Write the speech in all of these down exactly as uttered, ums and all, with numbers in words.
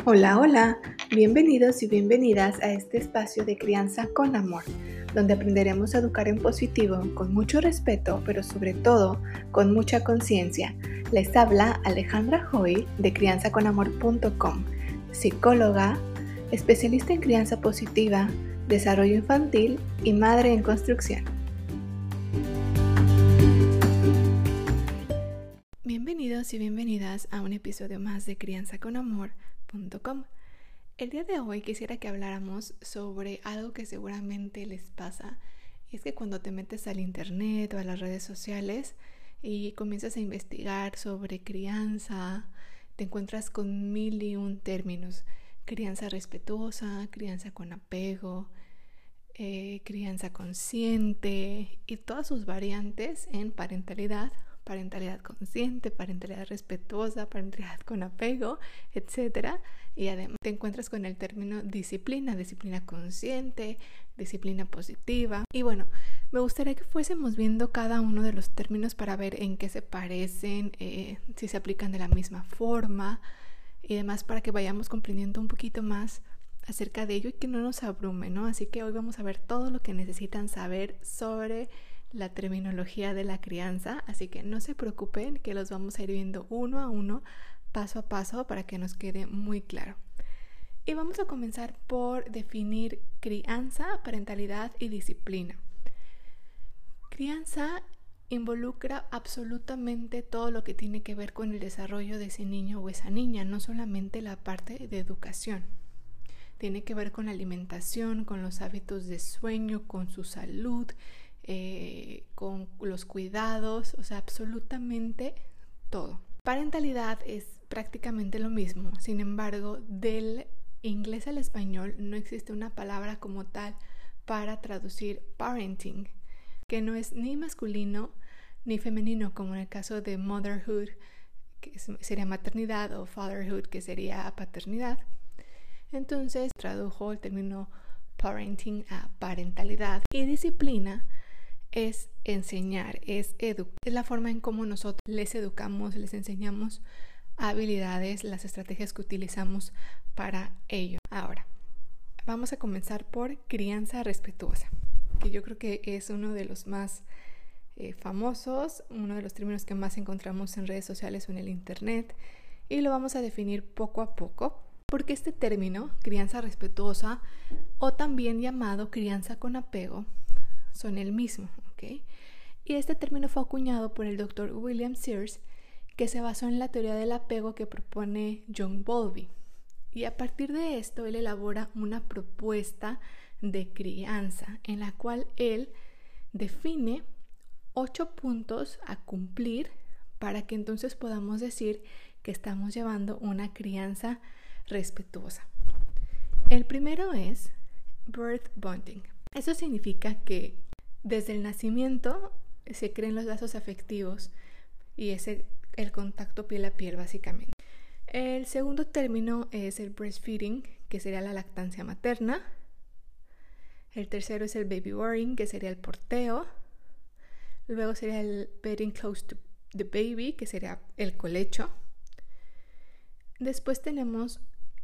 Hola, hola, bienvenidos y bienvenidas a este espacio de crianza con amor, donde aprenderemos a educar en positivo, con mucho respeto, pero sobre todo con mucha conciencia. Les habla Alejandra Hoy de crianza con amor punto com, psicóloga, especialista en crianza positiva, desarrollo infantil y madre en construcción. Bienvenidos y bienvenidas a un episodio más de crianza con amor punto com. El día de hoy quisiera que habláramos sobre algo que seguramente les pasa, y es que cuando te metes al internet o a las redes sociales y comienzas a investigar sobre crianza, te encuentras con mil y un términos: crianza respetuosa, crianza con apego, eh, crianza consciente y todas sus variantes en parentalidad, parentalidad consciente, parentalidad respetuosa, parentalidad con apego, etcétera. Y además te encuentras con el término disciplina, disciplina consciente, disciplina positiva. Y bueno, me gustaría que fuésemos viendo cada uno de los términos para ver en qué se parecen, eh, si se aplican de la misma forma y demás, para que vayamos comprendiendo un poquito más acerca de ello y que no nos abrume, ¿no? Así que hoy vamos a ver todo lo que necesitan saber sobre la terminología de la crianza, así que no se preocupen, que los vamos a ir viendo uno a uno, paso a paso, para que nos quede muy claro. Y vamos a comenzar por definir crianza, parentalidad y disciplina. Crianza involucra absolutamente todo lo que tiene que ver con el desarrollo de ese niño o esa niña, no solamente la parte de educación. Tiene que ver con la alimentación, con los hábitos de sueño, con su salud, eh, con los cuidados, o sea, absolutamente todo. Parentalidad es prácticamente lo mismo, sin embargo, del inglés al español no existe una palabra como tal para traducir parenting, que no es ni masculino ni femenino, como en el caso de motherhood, que sería maternidad, o fatherhood, que sería paternidad. Entonces tradujo el término parenting a parentalidad. Y disciplina es enseñar, es educar. Es la forma en cómo nosotros les educamos, les enseñamos habilidades, las estrategias que utilizamos para ello. Ahora, vamos a comenzar por crianza respetuosa, que yo creo que es uno de los más eh, famosos, uno de los términos que más encontramos en redes sociales o en el internet, y lo vamos a definir poco a poco. Porque este término, crianza respetuosa, o también llamado crianza con apego, son el mismo, ¿ok? Y este término fue acuñado por el doctor William Sears, que se basó en la teoría del apego que propone John Bowlby. Y a partir de esto, él elabora una propuesta de crianza, en la cual él define ocho puntos a cumplir para que entonces podamos decir que estamos llevando una crianza respetuosa. El primero es birth bonding. Eso significa que desde el nacimiento se crean los lazos afectivos y es el, el contacto piel a piel, básicamente. El segundo término es el breastfeeding, que sería la lactancia materna. El tercero es el baby wearing, que sería el porteo. Luego sería el bedding close to the baby, que sería el colecho. Después tenemos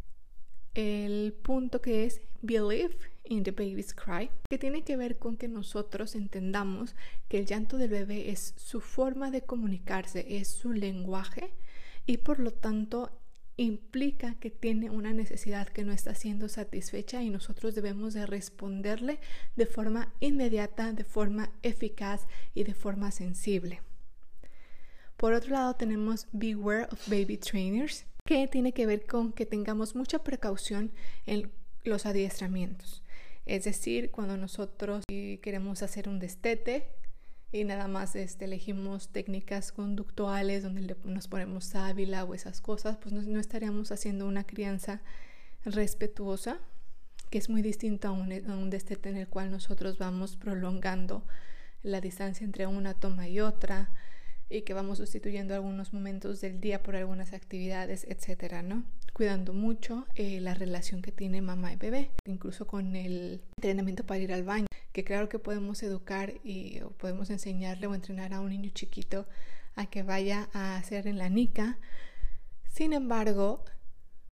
el punto que es believe in the baby's cry, que tiene que ver con que nosotros entendamos que el llanto del bebé es su forma de comunicarse, es su lenguaje, y por lo tanto implica que tiene una necesidad que no está siendo satisfecha y nosotros debemos de responderle de forma inmediata, de forma eficaz y de forma sensible. Por otro lado tenemos beware of baby trainers, que tiene que ver con que tengamos mucha precaución en los adiestramientos. Es decir, cuando nosotros queremos hacer un destete y nada más este, elegimos técnicas conductuales donde le, nos ponemos sábila o esas cosas, pues no, no estaríamos haciendo una crianza respetuosa, que es muy distinto a un, a un destete en el cual nosotros vamos prolongando la distancia entre una toma y otra, y que vamos sustituyendo algunos momentos del día por algunas actividades, etcétera, ¿no? Cuidando mucho eh, la relación que tiene mamá y bebé, incluso con el entrenamiento para ir al baño, que claro que podemos educar y o podemos enseñarle o entrenar a un niño chiquito a que vaya a hacer en la nica. Sin embargo,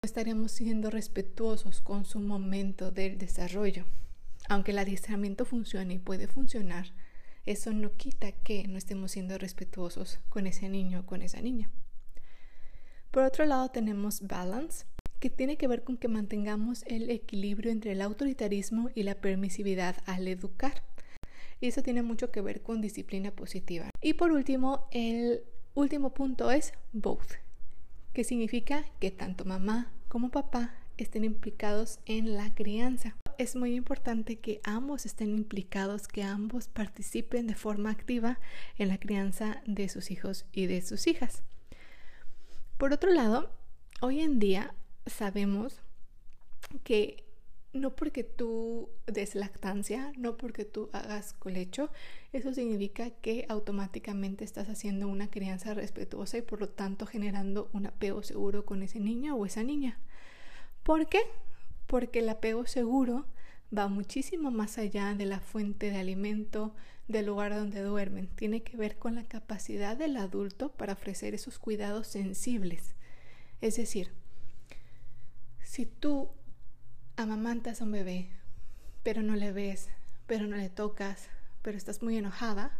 estaríamos siendo respetuosos con su momento del desarrollo. Aunque el adiestramiento funcione y puede funcionar, eso no quita que no estemos siendo respetuosos con ese niño o con esa niña. Por otro lado tenemos balance, que tiene que ver con que mantengamos el equilibrio entre el autoritarismo y la permisividad al educar. Y eso tiene mucho que ver con disciplina positiva. Y por último, el último punto es both, que significa que tanto mamá como papá estén implicados en la crianza. Es muy importante que ambos estén implicados, que ambos participen de forma activa en la crianza de sus hijos y de sus hijas. Por otro lado, hoy en día sabemos que no porque tú des lactancia, no porque tú hagas colecho, eso significa que automáticamente estás haciendo una crianza respetuosa y por lo tanto generando un apego seguro con ese niño o esa niña. ¿Por qué? Porque el apego seguro va muchísimo más allá de la fuente de alimento, del lugar donde duermen. Tiene que ver con la capacidad del adulto para ofrecer esos cuidados sensibles. Es decir, si tú amamantas a un bebé, pero no le ves, pero no le tocas, pero estás muy enojada,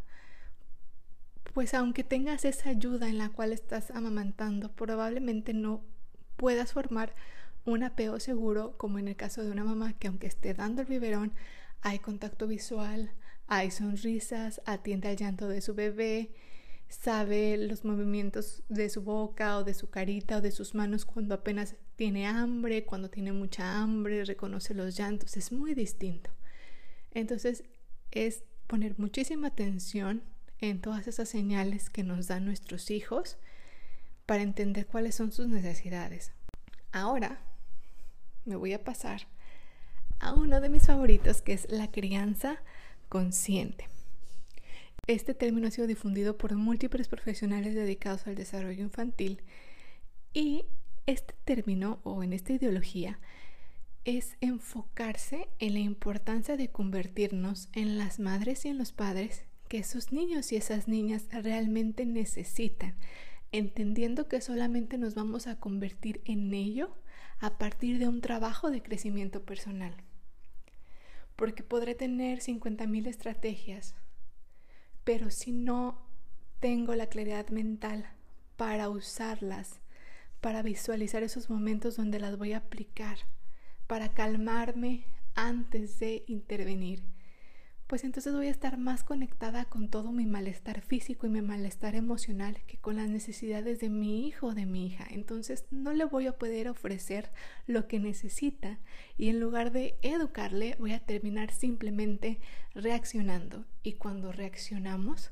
pues aunque tengas esa ayuda en la cual estás amamantando, probablemente no puedas formar un apego seguro, como en el caso de una mamá que aunque esté dando el biberón, hay contacto visual, hay sonrisas, atiende al llanto de su bebé, sabe los movimientos de su boca o de su carita o de sus manos cuando apenas tiene hambre, cuando tiene mucha hambre, reconoce los llantos, es muy distinto. Entonces es poner muchísima atención en todas esas señales que nos dan nuestros hijos para entender cuáles son sus necesidades. Ahora me voy a pasar a uno de mis favoritos, que es la crianza consciente. Este término ha sido difundido por múltiples profesionales dedicados al desarrollo infantil y este término o en esta ideología es enfocarse en la importancia de convertirnos en las madres y en los padres que esos niños y esas niñas realmente necesitan, entendiendo que solamente nos vamos a convertir en ello a partir de un trabajo de crecimiento personal. Porque podré tener cincuenta mil estrategias, pero si no tengo la claridad mental para usarlas, para visualizar esos momentos donde las voy a aplicar, para calmarme antes de intervenir, pues entonces voy a estar más conectada con todo mi malestar físico y mi malestar emocional que con las necesidades de mi hijo o de mi hija. Entonces no le voy a poder ofrecer lo que necesita y en lugar de educarle voy a terminar simplemente reaccionando. Y cuando reaccionamos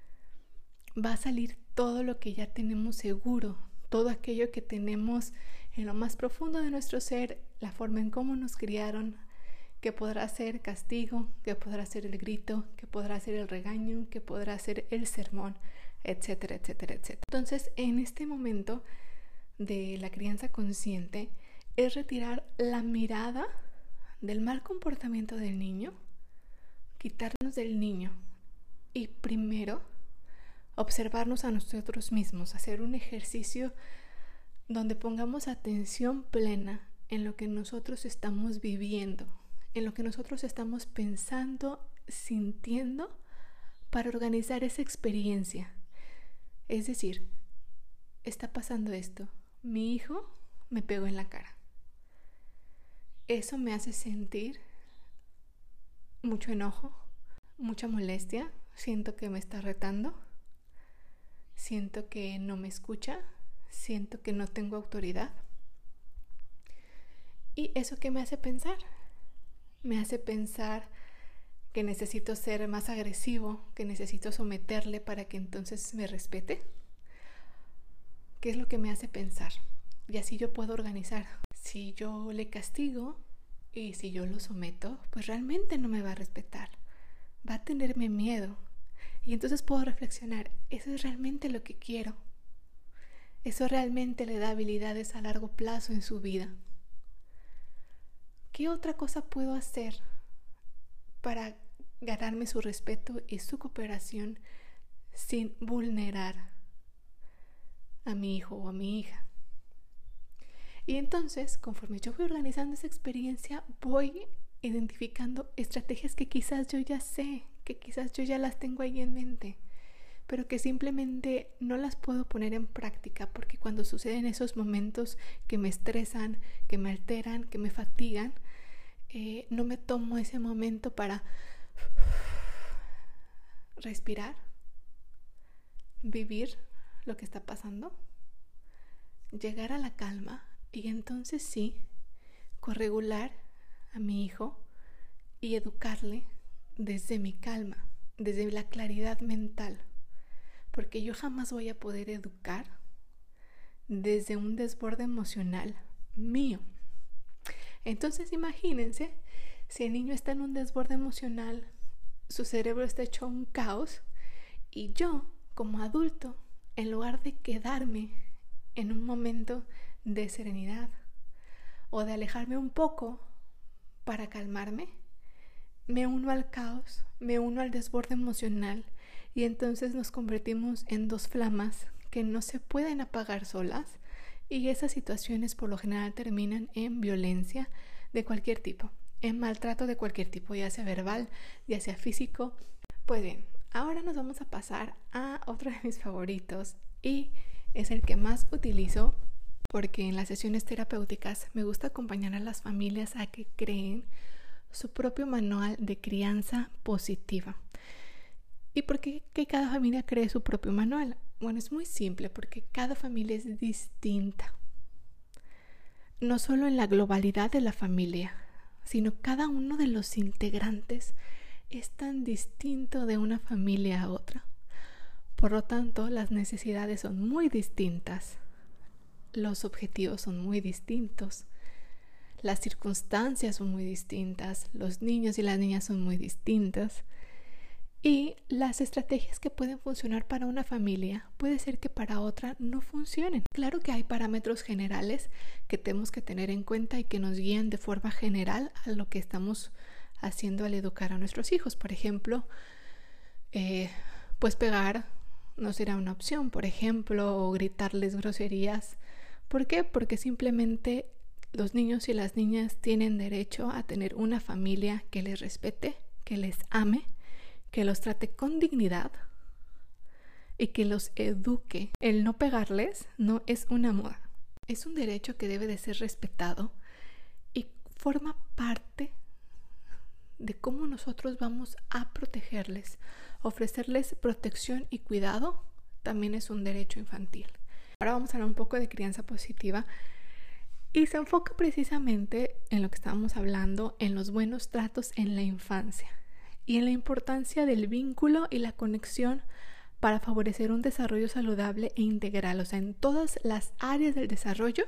va a salir todo lo que ya tenemos seguro, todo aquello que tenemos en lo más profundo de nuestro ser, la forma en cómo nos criaron, que podrá ser castigo, que podrá ser el grito, que podrá ser el regaño, que podrá ser el sermón, etcétera, etcétera, etcétera. Entonces, en este momento de la crianza consciente, es retirar la mirada del mal comportamiento del niño, quitarnos del niño y primero observarnos a nosotros mismos, hacer un ejercicio donde pongamos atención plena en lo que nosotros estamos viviendo, en lo que nosotros estamos pensando, sintiendo, para organizar esa experiencia. Es decir, está pasando esto, mi hijo me pegó en la cara. Eso me hace sentir mucho enojo, mucha molestia, siento que me está retando, siento que no me escucha, siento que no tengo autoridad. ¿Y eso qué me hace pensar? Me hace pensar que necesito ser más agresivo, que necesito someterle para que entonces me respete. ¿Qué es lo que me hace pensar? Y así yo puedo organizar. Si yo le castigo y si yo lo someto, pues realmente no me va a respetar. Va a tenerme miedo. Y entonces puedo reflexionar, ¿eso es realmente lo que quiero? ¿Eso realmente le da habilidades a largo plazo en su vida? ¿Qué otra cosa puedo hacer para ganarme su respeto y su cooperación sin vulnerar a mi hijo o a mi hija? Y entonces, conforme yo voy organizando esa experiencia, voy identificando estrategias que quizás yo ya sé, que quizás yo ya las tengo ahí en mente, pero que simplemente no las puedo poner en práctica porque cuando suceden esos momentos que me estresan, que me alteran, que me fatigan, eh, no me tomo ese momento para respirar, vivir lo que está pasando, llegar a la calma y entonces sí, corregular a mi hijo y educarle desde mi calma, desde la claridad mental, porque yo jamás voy a poder educar desde un desborde emocional mío. Entonces imagínense, si el niño está en un desborde emocional, su cerebro está hecho un caos y yo, como adulto, en lugar de quedarme en un momento de serenidad o de alejarme un poco para calmarme, me uno al caos, me uno al desborde emocional y entonces nos convertimos en dos flamas que no se pueden apagar solas y esas situaciones por lo general terminan en violencia de cualquier tipo, en maltrato de cualquier tipo, ya sea verbal, ya sea físico. Pues bien, ahora nos vamos a pasar a otro de mis favoritos y es el que más utilizo porque en las sesiones terapéuticas me gusta acompañar a las familias a que creen su propio manual de crianza positiva. ¿Y por qué que cada familia cree su propio manual? Bueno, es muy simple, porque cada familia es distinta. No solo en la globalidad de la familia, sino cada uno de los integrantes es tan distinto de una familia a otra. Por lo tanto, las necesidades son muy distintas, los objetivos son muy distintos, las circunstancias son muy distintas, los niños y las niñas son muy distintas y las estrategias que pueden funcionar para una familia puede ser que para otra no funcionen. Claro que hay parámetros generales que tenemos que tener en cuenta y que nos guían de forma general a lo que estamos haciendo al educar a nuestros hijos. Por ejemplo, eh, pues pegar no será una opción, por ejemplo, o gritarles groserías. ¿Por qué? Porque simplemente los niños y las niñas tienen derecho a tener una familia que les respete, que les ame, que los trate con dignidad y que los eduque. El no pegarles no es una moda, es un derecho que debe de ser respetado y forma parte de cómo nosotros vamos a protegerles. Ofrecerles protección y cuidado también es un derecho infantil. Ahora vamos a hablar un poco de crianza positiva y se enfoca precisamente en lo que estábamos hablando, en los buenos tratos en la infancia y en la importancia del vínculo y la conexión para favorecer un desarrollo saludable e integral, o sea, en todas las áreas del desarrollo.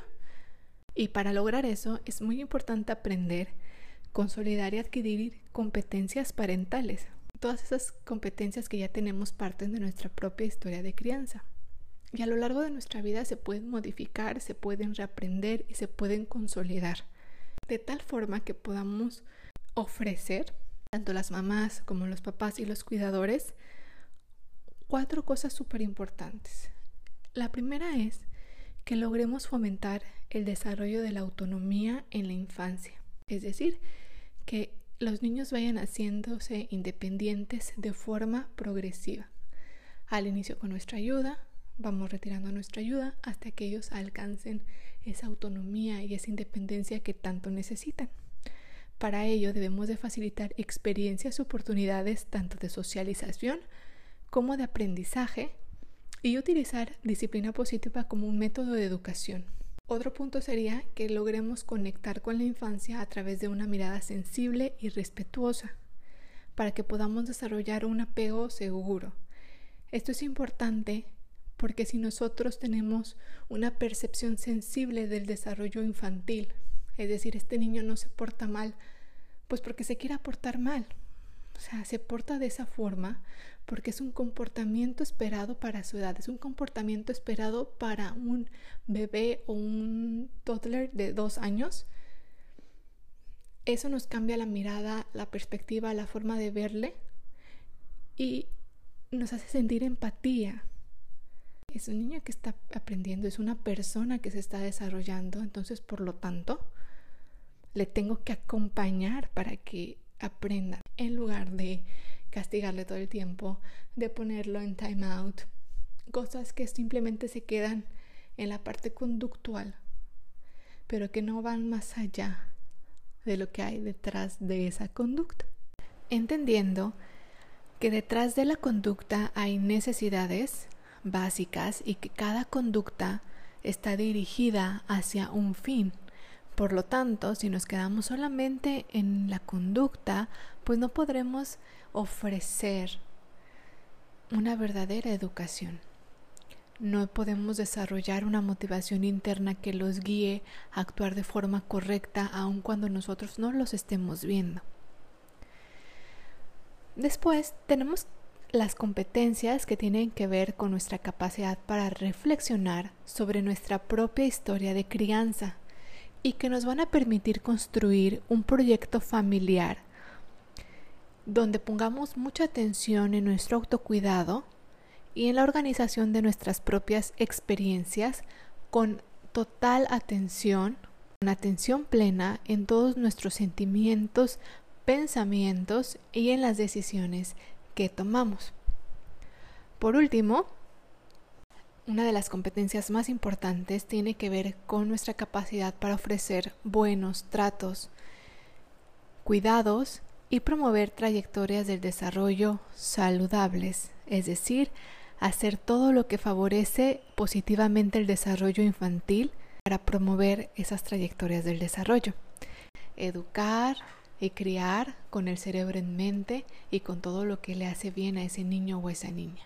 Y para lograr eso es muy importante aprender, consolidar y adquirir competencias parentales. Todas esas competencias que ya tenemos parten de nuestra propia historia de crianza. Y a lo largo de nuestra vida se pueden modificar, se pueden reaprender y se pueden consolidar. De tal forma que podamos ofrecer, tanto las mamás como los papás y los cuidadores, cuatro cosas súper importantes. La primera es que logremos fomentar el desarrollo de la autonomía en la infancia. Es decir, que los niños vayan haciéndose independientes de forma progresiva. Al inicio con nuestra ayuda, vamos retirando nuestra ayuda hasta que ellos alcancen esa autonomía y esa independencia que tanto necesitan. Para ello debemos de facilitar experiencias y oportunidades tanto de socialización como de aprendizaje y utilizar disciplina positiva como un método de educación. Otro punto sería que logremos conectar con la infancia a través de una mirada sensible y respetuosa para que podamos desarrollar un apego seguro. Esto es importante porque si nosotros tenemos una percepción sensible del desarrollo infantil, es decir, este niño no se porta mal, pues porque se quiera portar mal. O sea, se porta de esa forma porque es un comportamiento esperado para su edad, es un comportamiento esperado para un bebé o un toddler de dos años. Eso nos cambia la mirada, la perspectiva, la forma de verle y nos hace sentir empatía Es un niño que está aprendiendo, es una persona que se está desarrollando, entonces por lo tanto le tengo que acompañar para que aprenda, en lugar de castigarle todo el tiempo, de ponerlo en time out, cosas que simplemente se quedan en la parte conductual, pero que no van más allá de lo que hay detrás de esa conducta. Entendiendo que detrás de la conducta hay necesidades básicas y que cada conducta está dirigida hacia un fin. Por lo tanto, si nos quedamos solamente en la conducta, pues no podremos ofrecer una verdadera educación. No podemos desarrollar una motivación interna que los guíe a actuar de forma correcta, aun cuando nosotros no los estemos viendo. Después tenemos las competencias que tienen que ver con nuestra capacidad para reflexionar sobre nuestra propia historia de crianza y que nos van a permitir construir un proyecto familiar donde pongamos mucha atención en nuestro autocuidado y en la organización de nuestras propias experiencias con total atención, con atención plena en todos nuestros sentimientos, pensamientos y en las decisiones que tomamos. Por último, una de las competencias más importantes tiene que ver con nuestra capacidad para ofrecer buenos tratos, cuidados y promover trayectorias del desarrollo saludables, es decir, hacer todo lo que favorece positivamente el desarrollo infantil para promover esas trayectorias del desarrollo. Educar y criar con el cerebro en mente y con todo lo que le hace bien a ese niño o esa niña.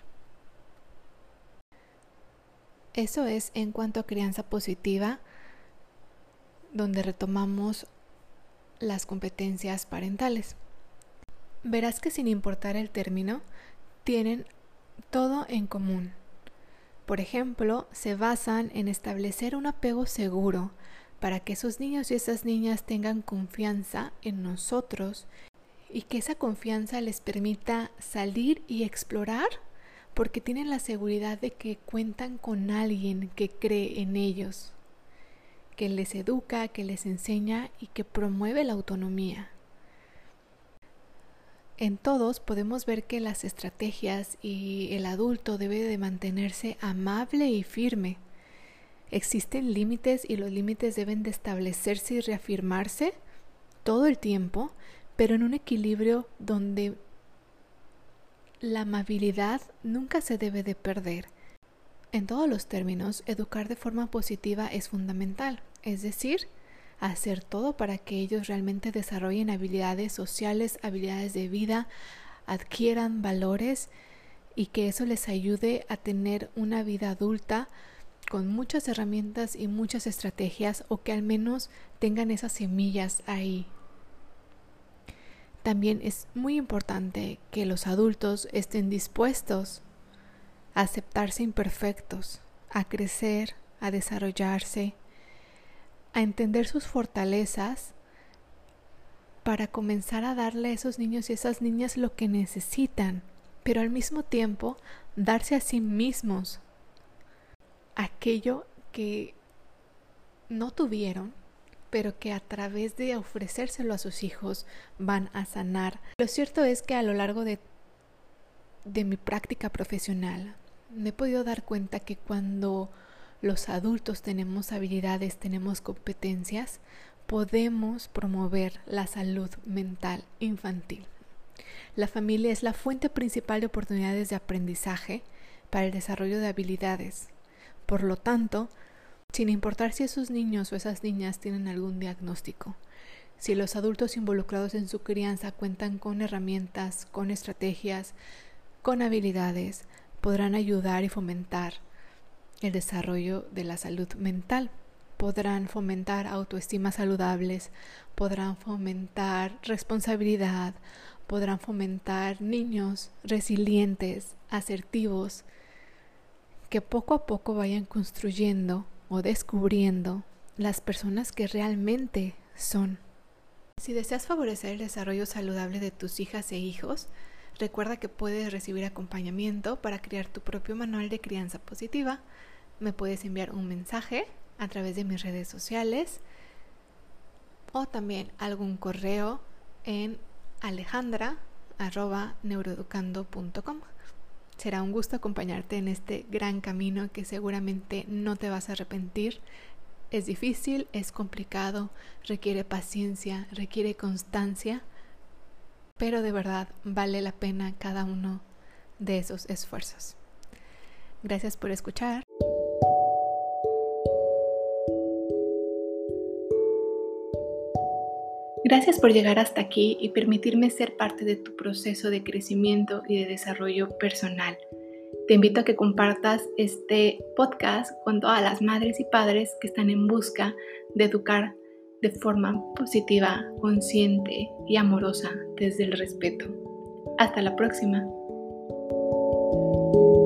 Eso es en cuanto a crianza positiva, donde retomamos las competencias parentales. Verás que sin importar el término, tienen todo en común. Por ejemplo, se basan en establecer un apego seguro para que esos niños y esas niñas tengan confianza en nosotros y que esa confianza les permita salir y explorar porque tienen la seguridad de que cuentan con alguien que cree en ellos, que les educa, que les enseña y que promueve la autonomía. En todos podemos ver que las estrategias y el adulto debe de mantenerse amable y firme. Existen límites y los límites deben de establecerse y reafirmarse todo el tiempo, pero en un equilibrio donde la amabilidad nunca se debe de perder. En todos los términos, educar de forma positiva es fundamental, es decir, hacer todo para que ellos realmente desarrollen habilidades sociales, habilidades de vida, adquieran valores y que eso les ayude a tener una vida adulta con muchas herramientas y muchas estrategias, o que al menos tengan esas semillas ahí. También es muy importante que los adultos estén dispuestos a aceptarse imperfectos, a crecer, a desarrollarse, a entender sus fortalezas para comenzar a darle a esos niños y esas niñas lo que necesitan, pero al mismo tiempo darse a sí mismos aquello que no tuvieron, pero que a través de ofrecérselo a sus hijos van a sanar. Lo cierto es que a lo largo de, de mi práctica profesional me he podido dar cuenta que cuando los adultos tenemos habilidades, tenemos competencias, podemos promover la salud mental infantil. La familia es la fuente principal de oportunidades de aprendizaje para el desarrollo de habilidades. Por lo tanto, sin importar si esos niños o esas niñas tienen algún diagnóstico, si los adultos involucrados en su crianza cuentan con herramientas, con estrategias, con habilidades, podrán ayudar y fomentar el desarrollo de la salud mental. Podrán fomentar autoestima saludables, podrán fomentar responsabilidad, podrán fomentar niños resilientes, asertivos, que poco a poco vayan construyendo o descubriendo las personas que realmente son. Si deseas favorecer el desarrollo saludable de tus hijas e hijos, Recuerda que puedes recibir acompañamiento para crear tu propio manual de crianza positiva. Me puedes enviar un mensaje a través de mis redes sociales o también algún correo en alejandra arroba neuroeducando punto com. Será un gusto acompañarte en este gran camino que seguramente no te vas a arrepentir. Es difícil, es complicado, requiere paciencia, requiere constancia, pero de verdad vale la pena cada uno de esos esfuerzos. Gracias por escuchar. Gracias por llegar hasta aquí y permitirme ser parte de tu proceso de crecimiento y de desarrollo personal. Te invito a que compartas este podcast con todas las madres y padres que están en busca de educar de forma positiva, consciente y amorosa desde el respeto. Hasta la próxima.